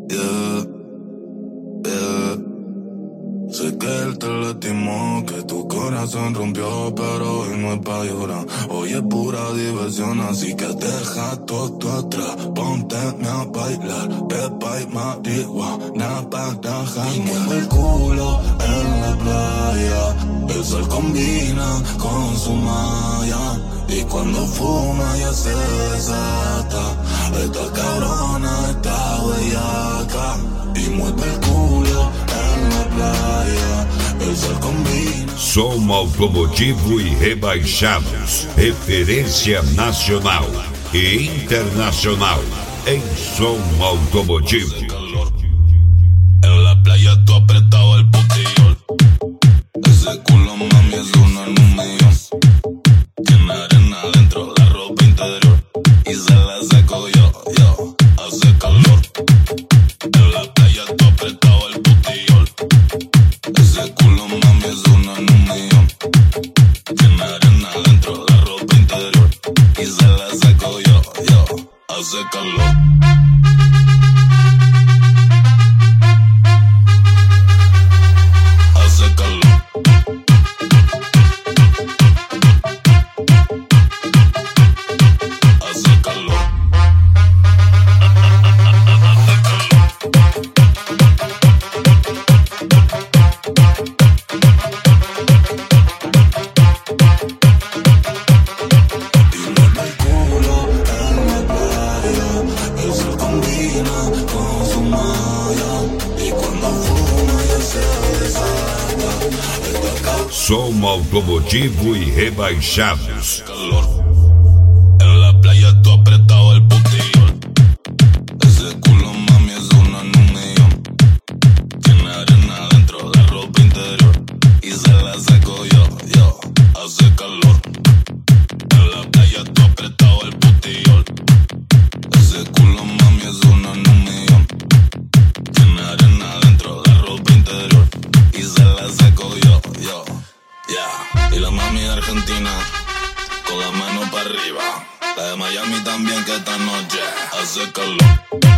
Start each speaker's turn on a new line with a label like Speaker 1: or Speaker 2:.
Speaker 1: Yeah, yeah. Sé que él te lastimó, que tu corazón rompió, pero hoy no es pa' llorar. Hoy es pura diversión, así que deja todo atrás. Pónteme a bailar, pepa y marihuana para janguear. Y mueve el culo en la playa, el sol combina con su malla. Y cuando fuma ya se desata, esta cabrona está bellaca. Y mueve el culo en la playa, el sol combina.
Speaker 2: Som automotivo e rebaixados, referência nacional e internacional em som automotivo.
Speaker 1: En la playa tú apretado el botellón. Ese culo mami es uno en un millón. Tiene arena adentro, la ropa interior, y se la seco yo, hace calor. En la playa tú apretado el botellón. Ese culo mami es uno en un millón. Tiene arena adentro, la ropa interior, y se la seco yo, hace calor. Hace calor. Hace calor. Y mueve el culo en la playa, el sol combina con su malla. Y cuando fuma ya se desata, esta
Speaker 2: Som automotivo e rebaixados.
Speaker 1: calor. En la playa tú apretado el botellón. Ese culo mami es uno en un millón. Tiene arena adentro, la ropa interior, y se la seco yo, hace calor. En la playa tú apretado el botellón. Ese culo mami es uno en un millón. Tiene arena adentro, la ropa interior, y se la seco yo, Y la mami de Argentina, con la mano para arriba. La de Miami también, que esta noche hace calor.